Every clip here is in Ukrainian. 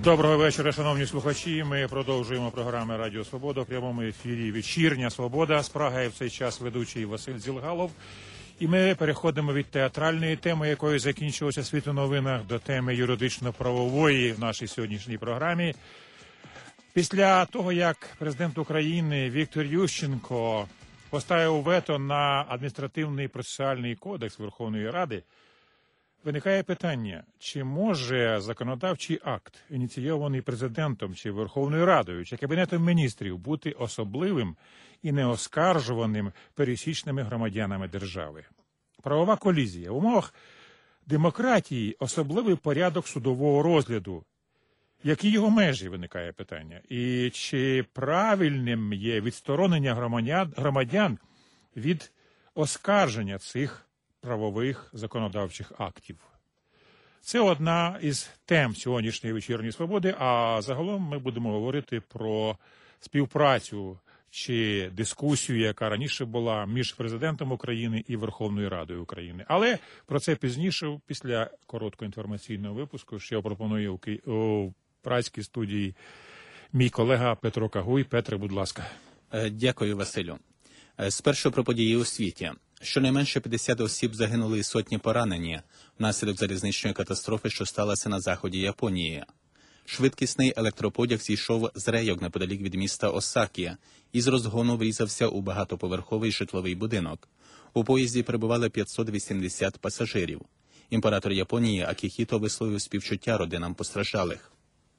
Доброго вечора, шановні слухачі. Ми продовжуємо програми Радіо Свобода в прямому ефірі «Вечірня Свобода». З Праги в цей час ведучий Василь Зілгалов. І ми переходимо від театральної теми, якою закінчилося світ у новинах, до теми юридично-правової в нашій сьогоднішній програмі. Після того, як президент України Віктор Ющенко поставив вето на адміністративний процесуальний кодекс Верховної Ради, виникає питання, чи може законодавчий акт, ініційований президентом чи Верховною Радою, чи Кабінетом міністрів, бути особливим і неоскаржуваним пересічними громадянами держави? Правова колізія. В умовах демократії особливий порядок судового розгляду. Які його межі, виникає питання? І чи правильним є відсторонення громадян від оскарження цих правових законодавчих актів? Це одна із тем сьогоднішньої вечірньої свободи, а загалом ми будемо говорити про співпрацю чи дискусію, яка раніше була між президентом України і Верховною Радою України. Але про це пізніше, після короткого інформаційного випуску, що я пропоную у празькій студії мій колега Петро Кагуй. Петре, будь ласка. Дякую, Василю. Спершу про події у світі. Щонайменше 50 осіб загинули і сотні поранені внаслідок залізничної катастрофи, що сталася на заході Японії. Швидкісний електропотяг зійшов з рейок неподалік від міста Осакі і з розгону врізався у багатоповерховий житловий будинок. У поїзді перебували 580 пасажирів. Імператор Японії Акіхіто висловив співчуття родинам постраждалих.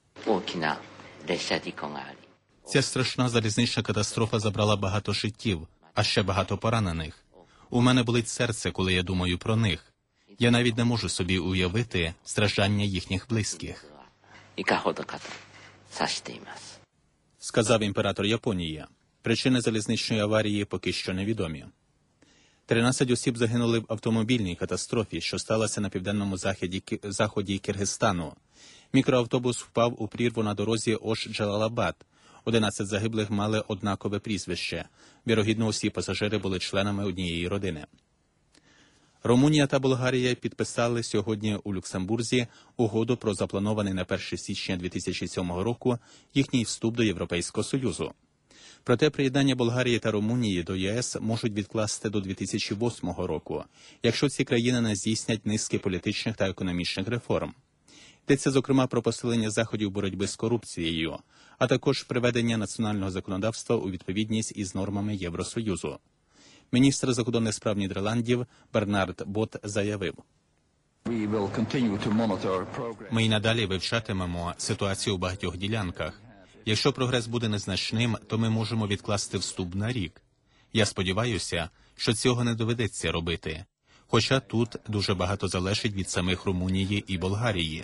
Ця страшна залізнична катастрофа забрала багато життів, а ще багато поранених. У мене болить серце, коли я думаю про них. Я навіть не можу собі уявити страждання їхніх близьких. Сказав імператор Японії. Причини залізничної аварії поки що невідомі. 13 осіб загинули в автомобільній катастрофі, що сталася на південному заході Киргизстану. Мікроавтобус впав у прірву на дорозі Ош-Джалалабад. 11 загиблих мали однакове прізвище. Вірогідно, усі пасажири були членами однієї родини. Румунія та Болгарія підписали сьогодні у Люксембурзі угоду про запланований на 1 січня 2007 року їхній вступ до Європейського Союзу. Проте приєднання Болгарії та Румунії до ЄС можуть відкласти до 2008 року, якщо ці країни не здійснять низки політичних та економічних реформ. Йдеться, зокрема, про посилення заходів боротьби з корупцією, а також приведення національного законодавства у відповідність із нормами Євросоюзу. Міністр закордонних справ Нідерландів Бернард Бот заявив: «Ми й надалі вивчатимемо ситуацію у багатьох ділянках. Якщо прогрес буде незначним, то ми можемо відкласти вступ на рік. Я сподіваюся, що цього не доведеться робити. Хоча тут дуже багато залежить від самих Румунії і Болгарії».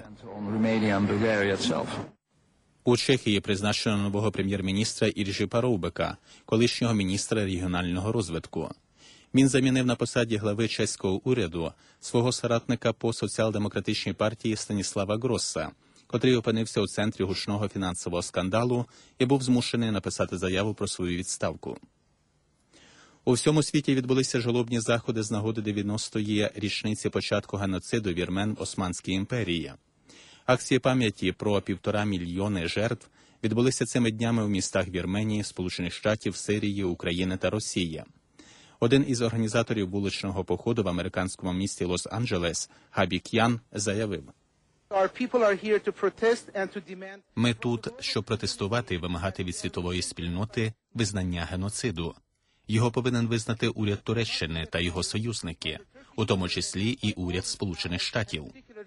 У Чехії призначено нового прем'єр-міністра Іржі Парубика, колишнього міністра регіонального розвитку. Він замінив на посаді глави чеського уряду свого соратника по соціал-демократичній партії Станіслава Гросса, котрий опинився у центрі гучного фінансового скандалу і був змушений написати заяву про свою відставку. У всьому світі відбулися жалобні заходи з нагоди 90-ї річниці початку геноциду вірмен в Османській імперії. Акції пам'яті про 1,5 мільйони жертв відбулися цими днями у містах Вірменії, Сполучених Штатів, Сирії, України та Росії. Один із організаторів вуличного походу в американському місті Лос-Анджелес, Габі К'ян, заявив: «Ми тут, щоб протестувати і вимагати від світової спільноти визнання геноциду. Його повинен визнати уряд Туреччини та його союзники, у тому числі і уряд Сполучених Штатів».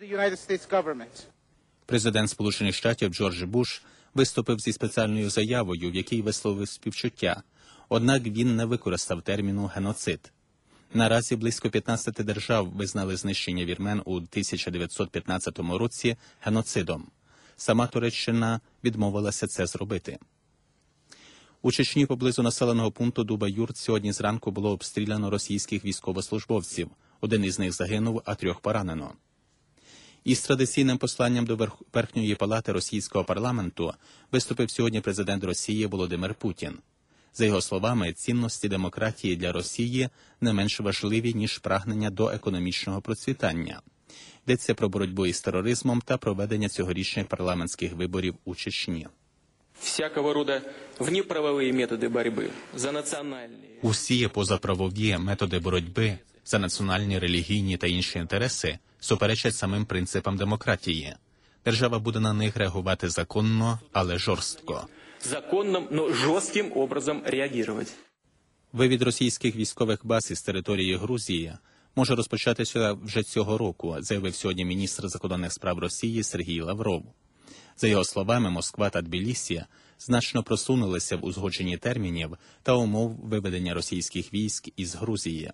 Президент Сполучених Штатів Джордж Буш виступив зі спеціальною заявою, в якій висловив співчуття, однак він не використав терміну «геноцид». Наразі близько 15 держав визнали знищення вірмен у 1915 році геноцидом. Сама Туреччина відмовилася це зробити. У Чечні поблизу населеного пункту Дуба-Юрт сьогодні зранку було обстріляно російських військовослужбовців. Один із них загинув, а 3 поранено. Із традиційним посланням до Верхньої палати російського парламенту виступив сьогодні президент Росії Володимир Путін. За його словами, цінності демократії для Росії не менш важливі, ніж прагнення до економічного процвітання. Йдеться про боротьбу із тероризмом та проведення цьогорічних парламентських виборів у Чечні. Всякого рода внеправовые методы борьбы за национальные. Усі позаправові методи боротьби за національні, релігійні та інші інтереси суперечать самим принципам демократії. Держава буде на них реагувати законно, але жорстко. Законным, но жестким образом реагировать. Вивід російських військових баз із території Грузії може розпочатися вже цього року, заявив сьогодні міністр закордонних справ Росії Сергій Лавров. За його словами, Москва та Тбілісі значно просунулися в узгодженні термінів та умов виведення російських військ із Грузії.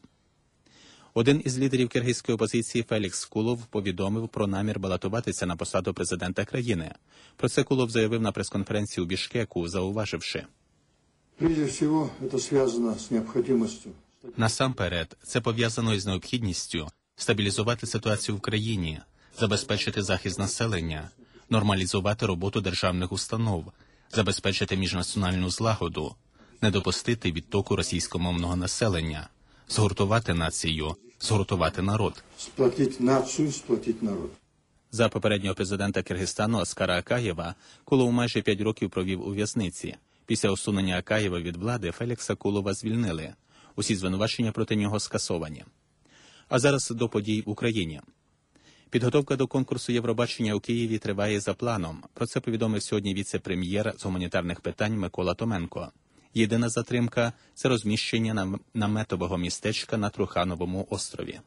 Один із лідерів киргизької опозиції Фелікс Кулов повідомив про намір балотуватися на посаду президента країни. Про це Кулов заявив на прес-конференції у Бішкеку, зауваживши: Прежде всего, это связано с необходимостью. Насамперед, це пов'язано із необхідністю стабілізувати ситуацію в країні, забезпечити захист населення, нормалізувати роботу державних установ, забезпечити міжнаціональну злагоду, не допустити відтоку російськомовного населення, згуртувати націю, згуртувати народ. Сплотить нацию, сплотить народ. За попереднього президента Киргизстану Аскара Акаєва Кулов майже 5 років провів у в'язниці. Після усунення Акаєва від влади Фелікса Кулова звільнили. Усі звинувачення проти нього скасовані. А зараз до подій в Україні. Підготовка до конкурсу Євробачення у Києві триває за планом. Про це повідомив сьогодні віце-прем'єр з гуманітарних питань Микола Томенко. Єдина затримка – це розміщення наметового містечка на Трухановому острові.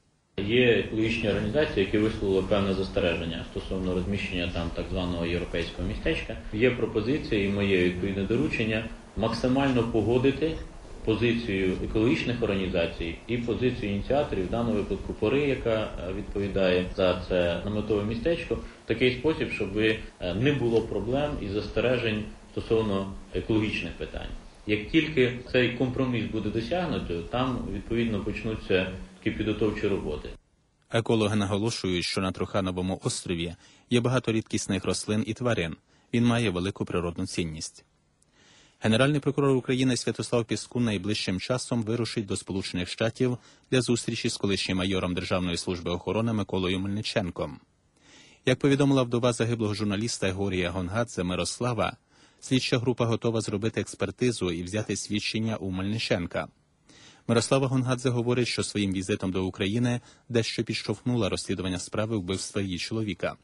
Є екологічні організації, які висловили певне застереження стосовно розміщення там так званого європейського містечка. Є пропозиція і моє відповідне доручення максимально погодити позицію екологічних організацій і позицію ініціаторів, в даному випадку ПОРИ, яка відповідає за це наметове містечко, в такий спосіб, щоб не було проблем і застережень стосовно екологічних питань. Як тільки цей компроміс буде досягнуто, там, відповідно, почнуться такі підготовчі роботи. Екологи наголошують, що на Трухановому острові є багато рідкісних рослин і тварин. Він має велику природну цінність. Генеральний прокурор України Святослав Піскун найближчим часом вирушить до Сполучених Штатів для зустрічі з колишнім майором Державної служби охорони Миколою Мельниченком. Як повідомила вдова загиблого журналіста Горія Гонгадзе Мирослава, слідча група готова зробити експертизу і взяти свідчення у Мельниченка. Мирослава Гонгадзе говорить, що своїм візитом до України дещо підштовхнула розслідування справи вбивства її чоловіка.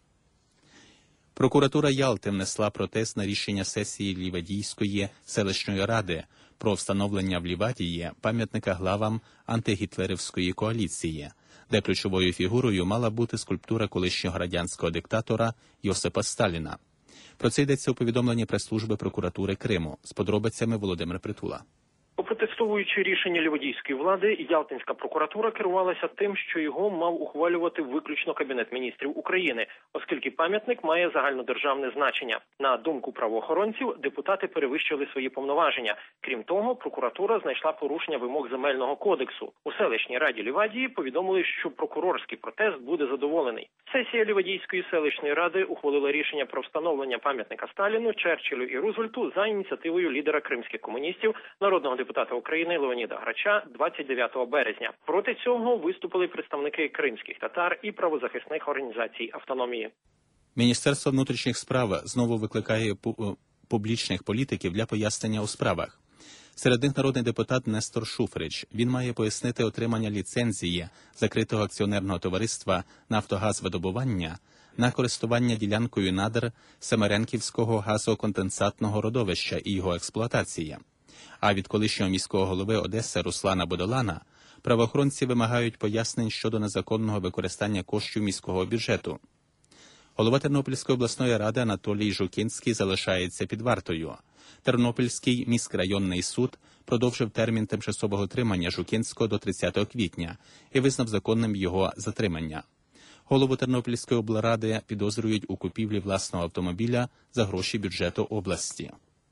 Прокуратура Ялти внесла протест на рішення сесії Лівадійської селищної ради про встановлення в Лівадії пам'ятника главам антигітлерівської коаліції, де ключовою фігурою мала бути скульптура колишнього радянського диктатора Йосипа Сталіна. Про це йдеться у повідомленні прес-служби прокуратури Криму. З подробицями Володимир Притула. Протестуючи рішення лівадійської влади, Ялтинська прокуратура керувалася тим, що його мав ухвалювати виключно Кабінет міністрів України, оскільки пам'ятник має загальнодержавне значення. На думку правоохоронців, депутати перевищили свої повноваження. Крім того, прокуратура знайшла порушення вимог земельного кодексу. У селищній раді Лівадії повідомили, що прокурорський протест буде задоволений. Сесія Лівадійської селищної ради ухвалила рішення про встановлення пам'ятника Сталіну, Черчиллю і Рузвельту за ініціативою лідера кримських комуністів, народного депутата України Леоніда Грача 29 березня. Проти цього виступили представники кримських татар і правозахисних організацій автономії. Міністерство внутрішніх справ знову викликає публічних політиків для пояснення у справах. Серед них народний депутат Нестор Шуфрич. Він має пояснити отримання ліцензії закритого акціонерного товариства «Нафтогазвидобування» на користування ділянкою надр Семеренківського газоконденсатного родовища і його експлуатація. А від колишнього міського голови Одеси Руслана Будолана правоохоронці вимагають пояснень щодо незаконного використання коштів міського бюджету. Голова Тернопільської обласної ради Анатолій Жукінський залишається під вартою. Тернопільський міськрайонний суд продовжив термін тимчасового тримання Жукінського до 30 квітня і визнав законним його затримання. Голову Тернопільської облради підозрюють у купівлі власного автомобіля за гроші бюджету області.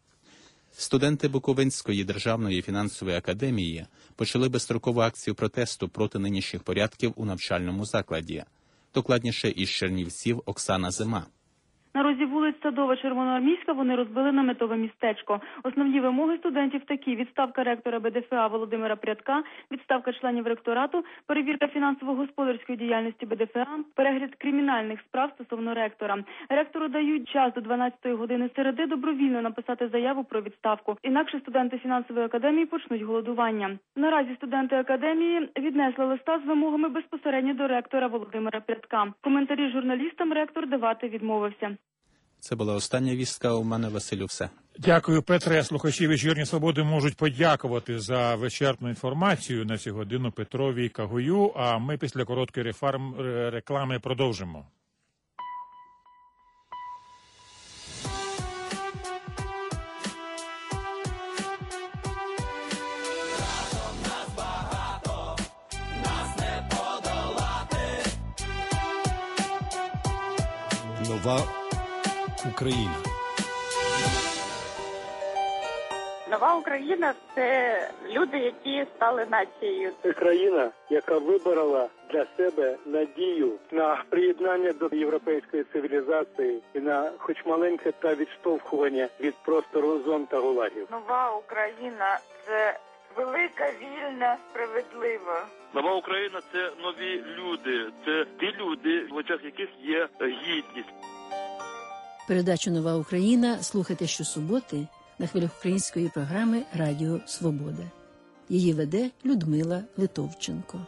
Студенти Буковинської державної фінансової академії почали безстрокову акцію протесту проти нинішніх порядків у навчальному закладі. Докладніше із Чернівців Оксана Зима. На розі вулиць Садова, Червоноармійська вони розбили наметове містечко. Основні вимоги студентів такі: відставка ректора БДФА Володимира Прядка, відставка членів ректорату, перевірка фінансово-господарської діяльності БДФА, перегляд кримінальних справ стосовно ректора. Ректору дають час до 12-ї години середи добровільно написати заяву про відставку. Інакше студенти фінансової академії почнуть голодування. Наразі студенти академії віднесли листа з вимогами безпосередньо до ректора Володимира Прядка. Коментарі журналістам ректор давати відмовився. Це була остання вістка. У мене, Василю, все. Дякую, Петре. Слухачі «Вечірньої Свободи» можуть подякувати за вичерпну інформацію на цю годину Петрові Кагую, а ми після короткої реклами продовжимо. Нова Україна. Нова Україна – це люди, які стали нацією. Це країна, яка виборола для себе надію на приєднання до європейської цивілізації і на хоч маленьке та відштовхування від простору зон та гулагів. Нова Україна – це велика, вільна, справедлива. Нова Україна – це нові люди, це ті люди, в очах яких є гідність. Передачу «Нова Україна» слухайте щосуботи на хвилях української програми «Радіо Свобода». Її веде Людмила Литовченко.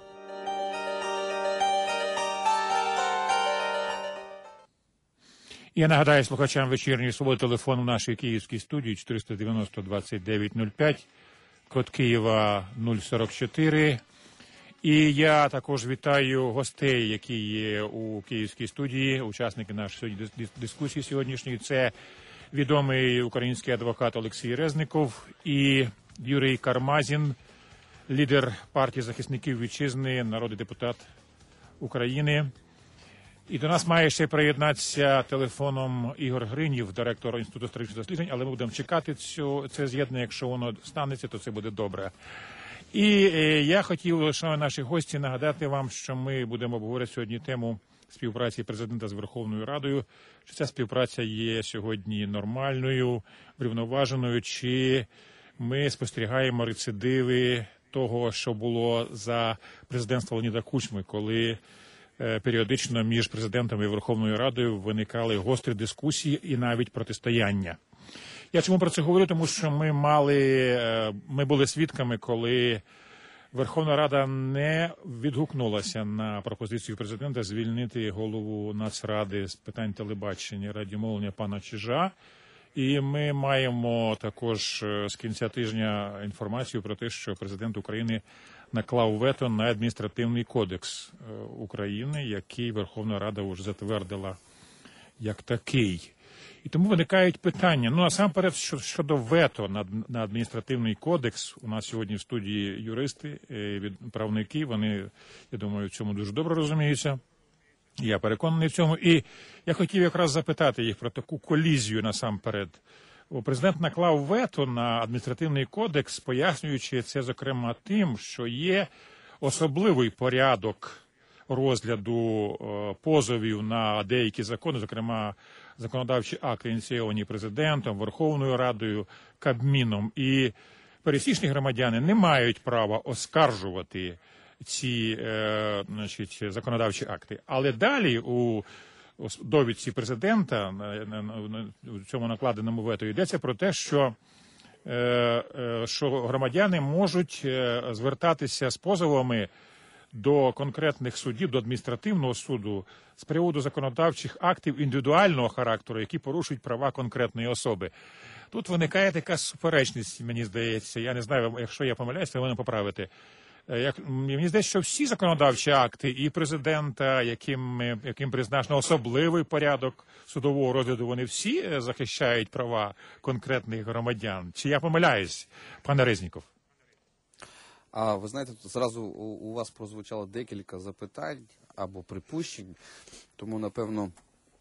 Я нагадаю слухачам «Вечірньої Свободи» телефон у нашій київській студії 490-29-05, код Києва 044. І я також вітаю гостей, які є у київській студії, учасники нашої дискусії сьогоднішньої. Це відомий український адвокат Олексій Резников і Юрій Кармазін, лідер партії захисників вітчизни, народний депутат України. І до нас має ще приєднатися телефоном Ігор Гринів, директор Інституту історичних досліджень, але ми будемо чекати це з'єднання. Якщо воно станеться, то це буде добре. І я хотів, шановні наші гості, нагадати вам, що ми будемо обговорювати сьогодні тему співпраці президента з Верховною Радою. Чи ця співпраця є сьогодні нормальною, врівноваженою, чи ми спостерігаємо рецидиви того, що було за президентства Леоніда Кучми, коли періодично між президентом і Верховною Радою виникали гострі дискусії і навіть протистояння. Я чому про це говорю? Тому що ми були свідками, коли Верховна Рада не відгукнулася на пропозицію президента звільнити голову Нацради з питань телебачення і радіомовлення пана Чижа. І ми маємо також з кінця тижня інформацію про те, що президент України наклав вето на адміністративний кодекс України, який Верховна Рада вже затвердила як такий. І тому виникають питання. Насамперед, щодо вето на адміністративний кодекс, у нас сьогодні в студії юристи, правники, вони, я думаю, в цьому дуже добре розуміються. Я переконаний в цьому. І я хотів якраз запитати їх про таку колізію насамперед. Президент наклав вето на адміністративний кодекс, пояснюючи це, зокрема, тим, що є особливий порядок розгляду позовів на деякі закони, зокрема, законодавчі акти, ініційовані президентом, Верховною Радою, Кабміном. І пересічні громадяни не мають права оскаржувати ці законодавчі акти. Але далі у довідці президента, у цьому накладеному вето, йдеться про те, що громадяни можуть звертатися з позовами до конкретних судів, до адміністративного суду з приводу законодавчих актів індивідуального характеру, які порушують права конкретної особи. Тут виникає така суперечність, мені здається. Я не знаю, якщо я помиляюсь, ви мене поправите. Мені здається, що всі законодавчі акти і президента, яким призначено особливий порядок судового розгляду, вони всі захищають права конкретних громадян. Чи я помиляюсь, пане Резніков? А ви знаєте, зразу у вас прозвучало декілька запитань або припущень, тому, напевно,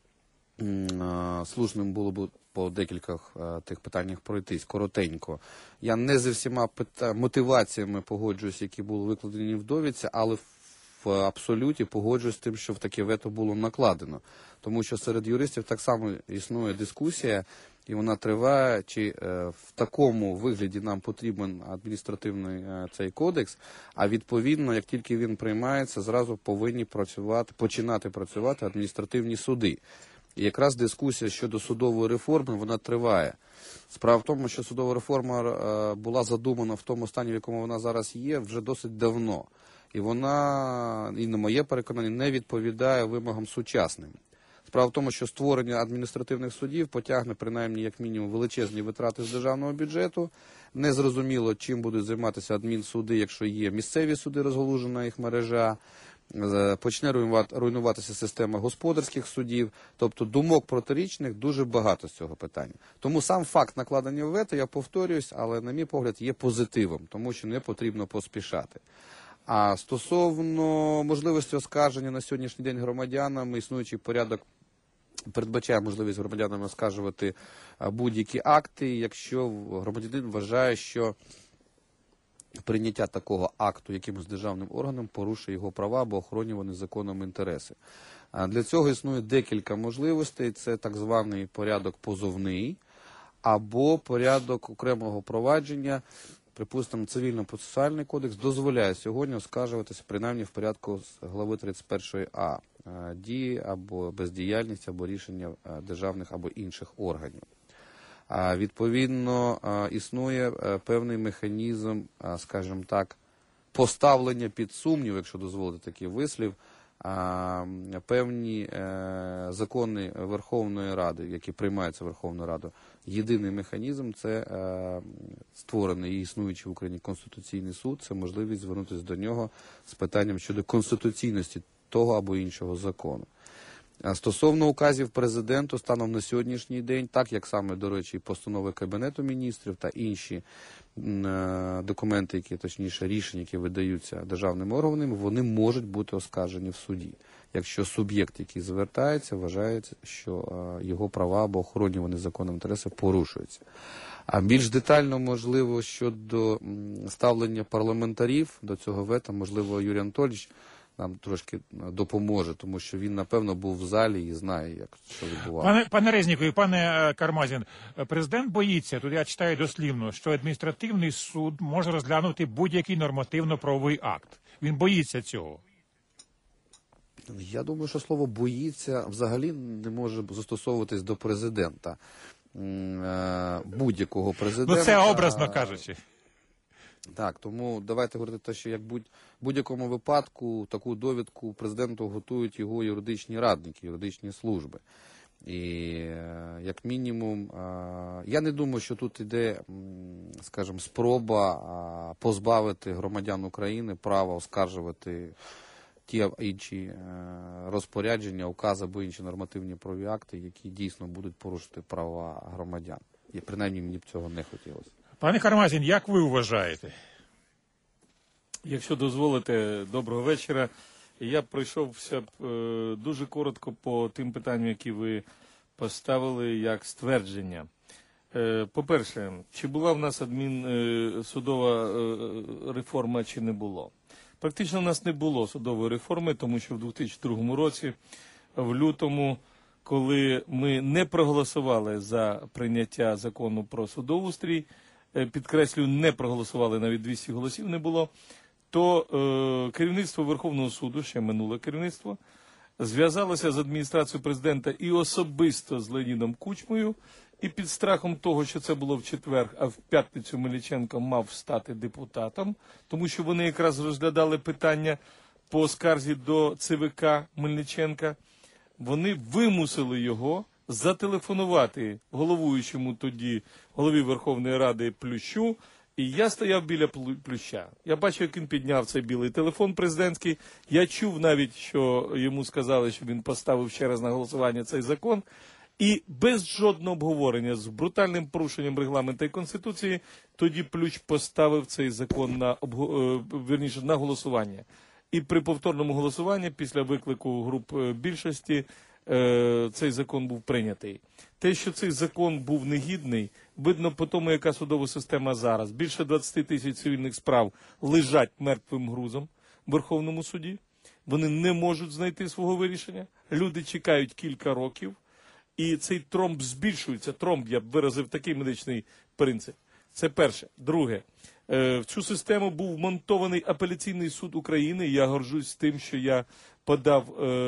слушним було б по декількох тих питаннях пройтись коротенько. Я не зі всіма мотиваціями погоджуюсь, які були викладені в довідці, але в абсолюті погоджуюсь з тим, що в таке вето було накладено. Тому що серед юристів так само існує дискусія, і вона триває, чи в такому вигляді нам потрібен адміністративний цей кодекс, а відповідно, як тільки він приймається, зразу повинні починати працювати адміністративні суди. І якраз дискусія щодо судової реформи, вона триває. Справа в тому, що судова реформа була задумана в тому стані, в якому вона зараз є, вже досить давно. І вона, і на моє переконання, не відповідає вимогам сучасним. Справа в тому, що створення адміністративних судів потягне, принаймні, як мінімум, величезні витрати з державного бюджету. Незрозуміло, чим будуть займатися адмінсуди, якщо є місцеві суди, розгалужена їх мережа. Почне руйнуватися система господарських судів. Тобто думок протирічних дуже багато з цього питання. Тому сам факт накладення вето, я повторююсь, але, на мій погляд, є позитивом, тому що не потрібно поспішати. А стосовно можливості оскарження на сьогоднішній день громадянам, існуючий порядок передбачає можливість громадянам оскаржувати будь-які акти, якщо громадянин вважає, що прийняття такого акту якимось державним органом порушує його права або охоронювані законом інтереси. Для цього існує декілька можливостей. Це так званий порядок позовний або порядок окремого провадження. Припустимо, цивільно-процесуальний кодекс дозволяє сьогодні оскаржуватися принаймні в порядку з глави 31А дії або бездіяльність, або рішення державних або інших органів. Відповідно, існує певний механізм, скажімо так, поставлення під сумнів, якщо дозволити такий вислів, певні закони Верховної Ради, які приймаються Верховною Радою. Єдиний механізм – це створений і існуючий в Україні Конституційний суд, це можливість звернутися до нього з питанням щодо конституційності того або іншого закону. Стосовно указів президенту, станом на сьогоднішній день, так як саме, до речі, постанови Кабінету міністрів та інші документи, точніше рішення, які видаються державними органами, вони можуть бути оскаржені в суді, якщо суб'єкт, який звертається, вважає, що його права або охоронювані законом інтереси порушуються. А більш детально, можливо, щодо ставлення парламентарів до цього вето, можливо, Юрій Анатолійович нам трошки допоможе, тому що він, напевно, був в залі і знає, як що відбувалося. Пане Резнікові, пане Кармазін, президент боїться, тут я читаю дослівно, що адміністративний суд може розглянути будь-який нормативно-правовий акт. Він боїться цього. Я думаю, що слово «боїться» взагалі не може застосовуватись до президента. Будь-якого президента. Ну, це образно кажучи. Так, тому давайте говорити те, що як будь-якому випадку таку довідку президенту готують його юридичні радники, юридичні служби. І як мінімум, я не думаю, що тут іде, скажімо, спроба позбавити громадян України права оскаржувати ті інші розпорядження, укази або інші нормативні правові акти, які дійсно будуть порушити права громадян. І принаймні мені б цього не хотілося. Пане Кармазін, як ви вважаєте? Якщо дозволите, доброго вечора. Я пройшовся дуже коротко по тим питанням, які ви поставили як ствердження. По-перше, чи була в нас судова реформа, чи не було? Практично в нас не було судової реформи, тому що в 2002 році, в лютому, коли ми не проголосували за прийняття закону про судоустрій, підкреслюю, не проголосували, навіть 200 голосів не було, то керівництво Верховного суду, ще минуле керівництво, зв'язалося з адміністрацією президента і особисто з Леонідом Кучмою, і під страхом того, що це було в четвер, а в п'ятницю Мельниченко мав стати депутатом, тому що вони якраз розглядали питання по скарзі до ЦВК Мельниченка, вони вимусили його зателефонувати головуючому тоді голові Верховної Ради Плющу, і я стояв біля Плюща. Я бачив, як він підняв цей білий телефон президентський. Я чув навіть, що йому сказали, що він поставив ще раз на голосування цей закон. І без жодного обговорення, з брутальним порушенням регламенту і Конституції, тоді Плющ поставив цей закон на голосування. І при повторному голосуванні, після виклику груп більшості, цей закон був прийнятий. Те, що цей закон був негідний, видно по тому, яка судова система зараз. Більше 20 тисяч цивільних справ лежать мертвим грузом в Верховному суді. вони не можуть знайти свого вирішення. Люди чекають кілька років, і цей тромб збільшується. Тромб, я б виразив такий медичний принцип. Це перше. Друге, в цю систему був вмонтований апеляційний суд України. Я горжусь тим, що я подав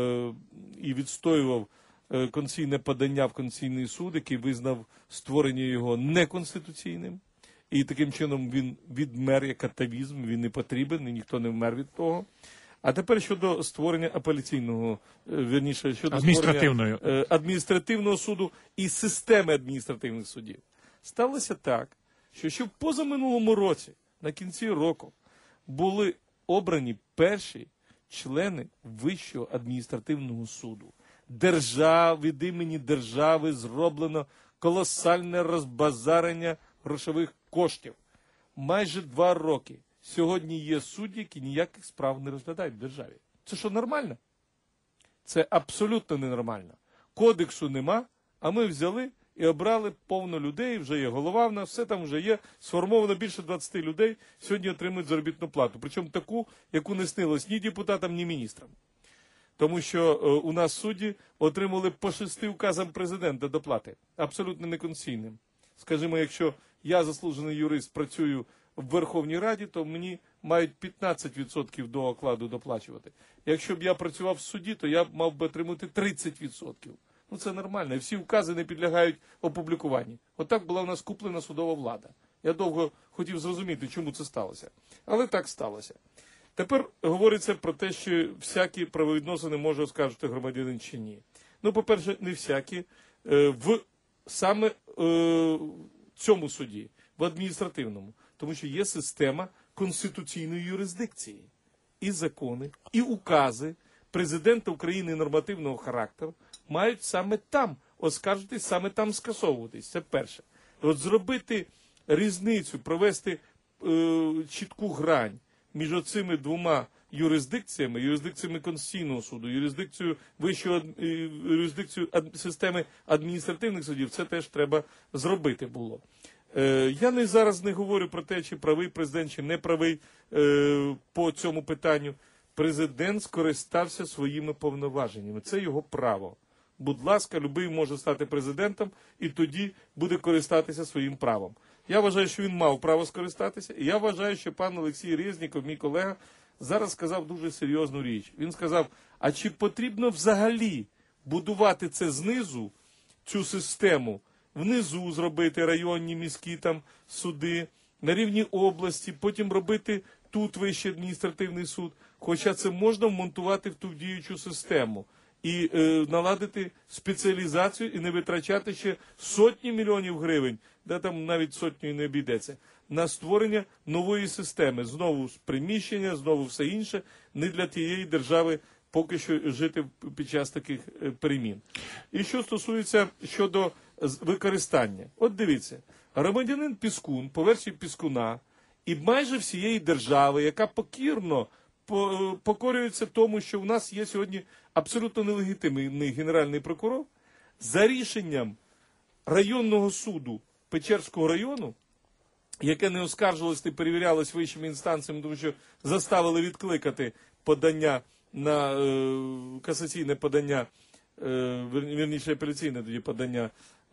і відстоював конституційне подання в Конституційний суд, який визнав створення його неконституційним. І таким чином він відмер як атавізм, він не потрібен, і ніхто не вмер від того. А тепер щодо створення апеляційного, вірніше, щодо адміністративного суду і системи адміністративних судів. Сталося так, що в позаминулому році, на кінці року, були обрані перші члени Вищого адміністративного суду. Від імені держави зроблено колосальне розбазарення грошових коштів. Майже 2 роки. Сьогодні є судді, які ніяких справ не розглядають в державі. Це що, нормально? Це абсолютно ненормально. Кодексу нема, а ми взяли і обрали повно людей, вже є голова в нас, все там вже є, сформовано більше 20 людей, сьогодні отримують заробітну плату. Причому таку, яку не снилось ні депутатам, ні міністрам. Тому що у нас судді отримали по 6 указам президента доплати, абсолютно неконституційним. Скажімо, якщо я, заслужений юрист, працюю в Верховній Раді, то мені мають 15% до окладу доплачувати. Якщо б я працював в суді, то я мав би отримати 30%. Ну це нормально. І всі укази не підлягають опублікуванню. Отак була у нас куплена судова влада. Я довго хотів зрозуміти, чому це сталося. Але так сталося. Тепер говориться про те, що всякі правовідносини може оскаржити громадянин чи ні. Ну, по-перше, не всякі. Саме в цьому суді, в адміністративному. Тому що є система конституційної юрисдикції. І закони, і укази президента України нормативного характеру мають саме там оскаржитись, саме там скасовуватись. Це перше. От зробити різницю, провести чітку грань між оцими двома юрисдикціями, юрисдикціями Конституційного суду, юрисдикцією системи адміністративних судів, це теж треба зробити було. Я зараз не говорю про те, чи правий президент, чи не правий по цьому питанню. Президент скористався своїми повноваженнями. Це його право. Будь ласка, любий може стати президентом і тоді буде користатися своїм правом. Я вважаю, що він мав право скористатися, і я вважаю, що пан Олексій Резніков, мій колега, зараз сказав дуже серйозну річ. Він сказав, а чи потрібно взагалі будувати це знизу, цю систему, внизу зробити районні, міські там суди, на рівні області, потім робити тут Вищий адміністративний суд, хоча це можна вмонтувати в ту діючу систему і наладити спеціалізацію і не витрачати ще сотні мільйонів гривень, де там навіть сотнею не обійдеться, на створення нової системи, знову приміщення, знову все інше, не для тієї держави поки що жити під час таких перемін. І що стосується щодо використання. От дивіться, громадянин Піскун, по версії Піскуна, і майже всієї держави, яка покірно покорюється тому, що в нас є сьогодні абсолютно нелегітимний генеральний прокурор, за рішенням районного суду Печерського району, яке не оскаржувалось, не перевірялось вищими інстанціями, тому що заставили відкликати подання на касаційне подання, вірніше апеляційне тоді подання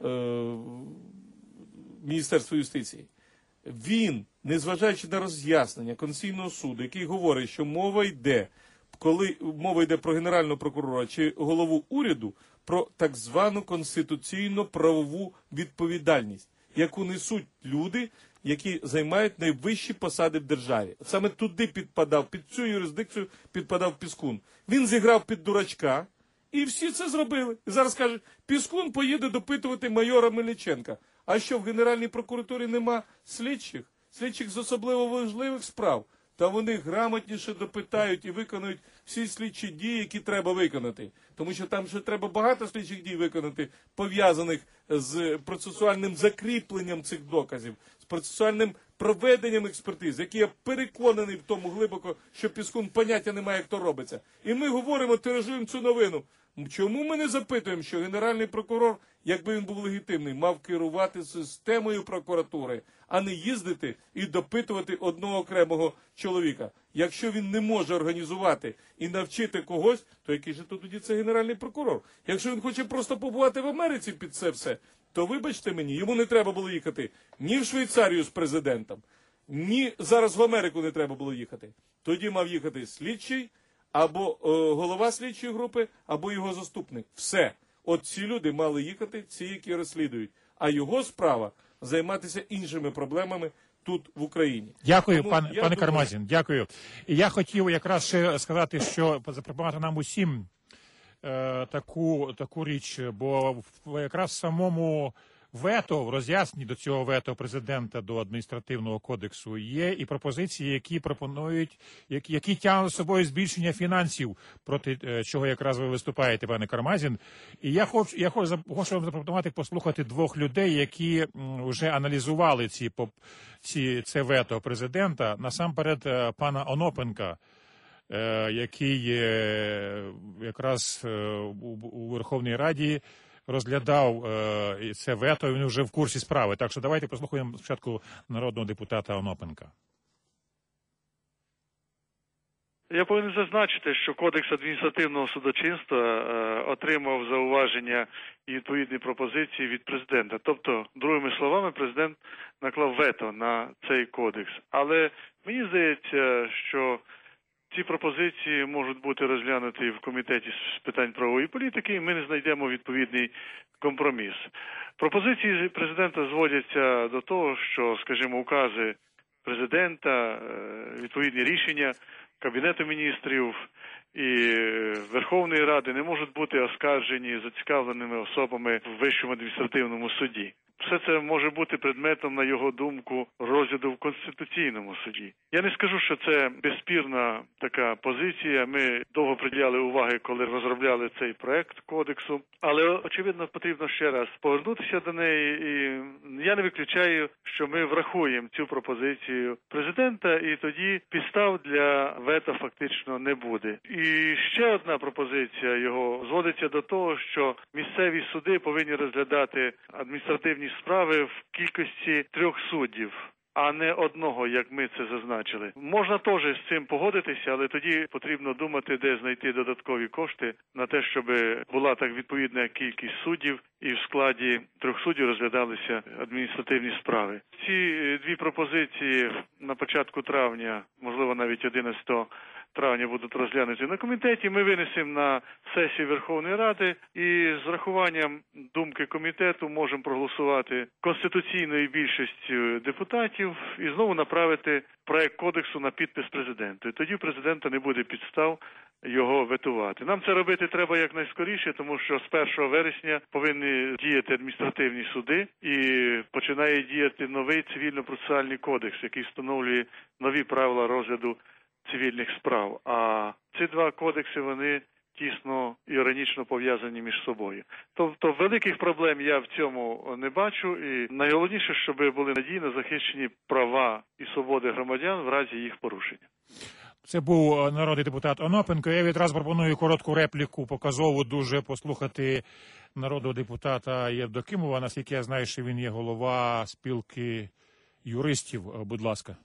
Міністерства юстиції. Він, незважаючи на роз'яснення Конституційного суду, який говорить, що мова йде, коли мова йде про Генерального прокурора чи голову уряду, про так звану конституційно-правову відповідальність, яку несуть люди, які займають найвищі посади в державі. Саме туди підпадав, під цю юрисдикцію підпадав Піскун. Він зіграв під дурачка, і всі це зробили. І зараз кажуть, Піскун поїде допитувати майора Мельниченка. А що, в Генеральній прокуратурі нема слідчих? Слідчих з особливо важливих справ? Та вони грамотніше допитають і виконують всі слідчі дії, які треба виконати. Тому що там ще треба багато слідчих дій виконати, пов'язаних з процесуальним закріпленням цих доказів, з процесуальним проведенням експертиз, які я переконаний в тому глибоко, що Піскун поняття немає, як то робиться. І ми говоримо, тиражуємо цю новину. Чому ми не запитуємо, що Генеральний прокурор, якби він був легітимний, мав керувати системою прокуратури, а не їздити і допитувати одного окремого чоловіка? Якщо він не може організувати і навчити когось, то який же тоді це Генеральний прокурор? Якщо він хоче просто побувати в Америці під це все, то вибачте мені, йому не треба було їхати ні в Швейцарію з президентом, ні зараз в Америку не треба було їхати. Тоді мав їхати слідчий, або голова слідчої групи, або його заступник. Все. От ці люди мали їхати, ці, які розслідують. А його справа займатися іншими проблемами тут, в Україні. Дякую, Тому пане думаю... Кармазін, дякую. І я хотів якраз ще сказати, що запропонувати нам усім таку річ, бо якраз в самому вето, в роз'ясненні до цього вето президента до адміністративного кодексу є і пропозиції, які пропонують, які тягнуть з собою збільшення фінансів, проти чого якраз ви виступаєте, пане Кармазін. І я хочу вам запропонувати послухати двох людей, які вже аналізували це вето президента. Насамперед, пана Онопенка, який якраз у Верховній Раді розглядав це вето, він вже в курсі справи. Так що давайте послухаємо спочатку народного депутата Онопенка. Я повинен зазначити, що Кодекс адміністративного судочинства отримав зауваження і відповідні пропозиції від президента. Тобто, другими словами, президент наклав вето на цей кодекс. Але мені здається, що ці пропозиції можуть бути розглянуті в Комітеті з питань правової політики, і ми не знайдемо відповідний компроміс. Пропозиції президента зводяться до того, що, скажімо, укази президента, відповідні рішення Кабінету міністрів і Верховної Ради не можуть бути оскаржені зацікавленими особами в Вищому адміністративному суді. Все це може бути предметом, на його думку, розгляду в Конституційному суді. Я не скажу, що це безспірна така позиція. Ми довго приділяли уваги, коли розробляли цей проект кодексу. Але, очевидно, потрібно ще раз повернутися до неї. І я не виключаю, що ми врахуємо цю пропозицію президента, і тоді підстав для вето фактично не буде. І ще одна пропозиція його зводиться до того, що місцеві суди повинні розглядати адміністративні справи в кількості 3 суддів, а не одного, як ми це зазначили. Можна теж з цим погодитися, але тоді потрібно думати, де знайти додаткові кошти на те, щоб була так відповідна кількість суддів і в складі 3 суддів розглядалися адміністративні справи. Ці дві пропозиції на початку травня, можливо навіть 11 травня будуть розглянуті на комітеті. Ми винесемо на сесію Верховної Ради і з врахуванням думки комітету можемо проголосувати конституційною більшістю депутатів і знову направити проект кодексу на підпис президенту. І тоді у президента не буде підстав його ветувати. Нам це робити треба якнайскоріше, тому що з 1 вересня повинні діяти адміністративні суди і починає діяти новий цивільно-процесуальний кодекс, який встановлює нові правила розгляду цивільних справ. А ці два кодекси, вони тісно і органічно пов'язані між собою. Тобто великих проблем я в цьому не бачу, і найголовніше, щоб були надійно захищені права і свободи громадян в разі їх порушення. Це був народний депутат Онопенко. Я відразу пропоную коротку репліку, показову дуже послухати народного депутата Євдокимова. Наскільки я знаю, що він є голова спілки юристів. Будь ласка.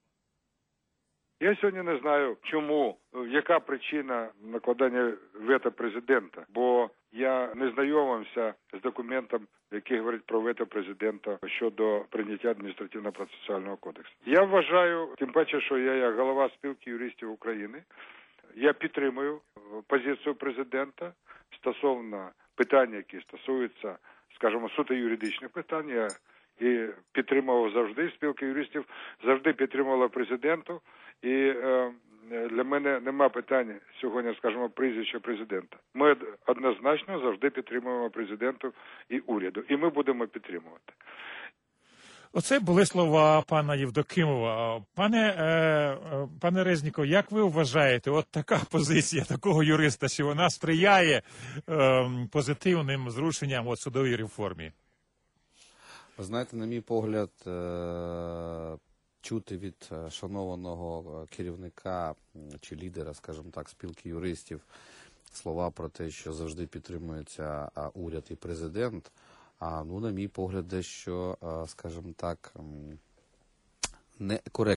Я сьогодні не знаю, чому, яка причина накладання вето президента, бо я не знайомився з документом, який говорить про вето президента щодо прийняття адміністративно-процесуального кодексу. Я вважаю, тим паче, що я як голова спілки юристів України, я підтримую позицію президента стосовно питань, які стосуються, скажімо, суто юридичних питань. Я і підтримував завжди, спілка юристів завжди підтримувала президенту. І для мене нема питання сьогодні, скажімо, прізвища президента. Ми однозначно завжди підтримуємо президенту і уряду. І ми будемо підтримувати. Оце були слова пана Євдокимова. Пане Резніков, як ви вважаєте, от така позиція такого юриста, що вона сприяє позитивним зрушенням у судовій реформі? Ви знаєте, на мій погляд, чути від шанованого керівника чи лідера, скажімо так, спілки юристів слова про те, що завжди підтримується уряд і президент, на мій погляд, дещо, скажімо так, некоректно